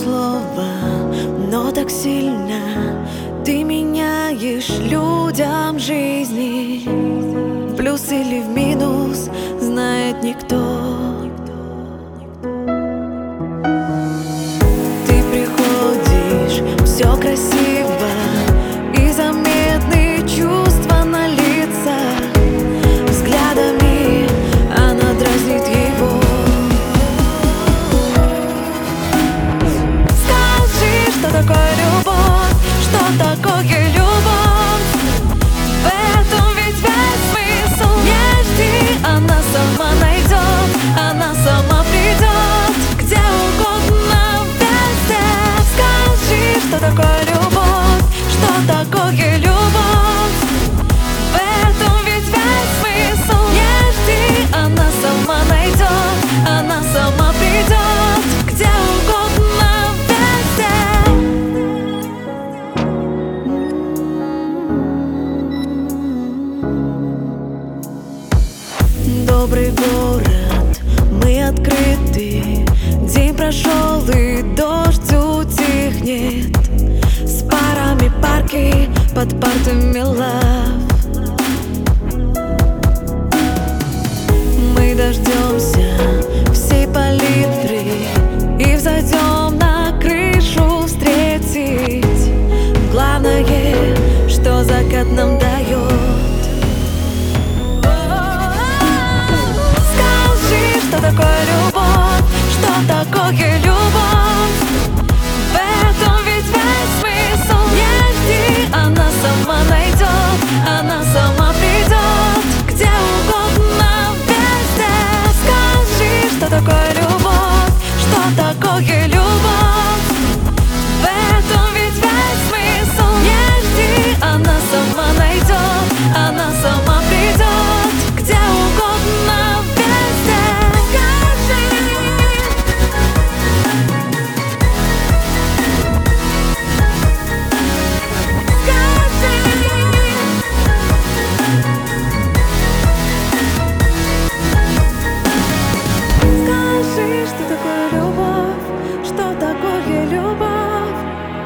слова, но так сильно ты меняешь людям жизни. В плюс или в минус знает никто. Ты приходишь, все красиво, и заметны чувства на лицах. Взглядами она дразнит его. Скажи, что такое любовь, что такое любовь. В этом ведь весь смысл. Не жди, она сама найдет, она сама придет, где угодно, везде. Скажи, что такое любовь, что такое любовь. В этом ведь весь смысл. Не жди, она сама найдет, она сама придет, где угодно, везде. Добрый город, мы открыты. День прошел и дождь утихнет. С парами парки, под партами лав. Мы дождемся всей палитры и взойдем на крышу встретить. Главное, что закат нам дает. Скажи, что такое любовь, что такое любовь. В этом ведь весь смысл. Не жди, она сама найдет, она сама придет, где угодно, везде. Скажи, что такое любовь, что такое любовь. В этом ведь весь смысл. Не жди, она сама найдет, она сама придет, где угодно, везде. Скажи, что такое любовь, что такое любовь.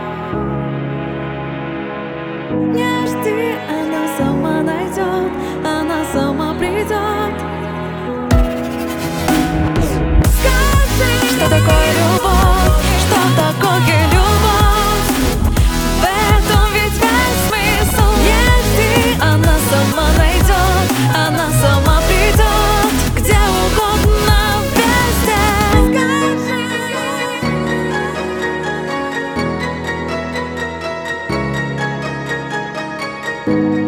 Не жди, она сама найдет, она сама придет. Скажи, что такое любовь, что такое любовь. В этом ведь весь смысл. Не жди, она сама найдет, она сама придет, где угодно, везде. Скажи.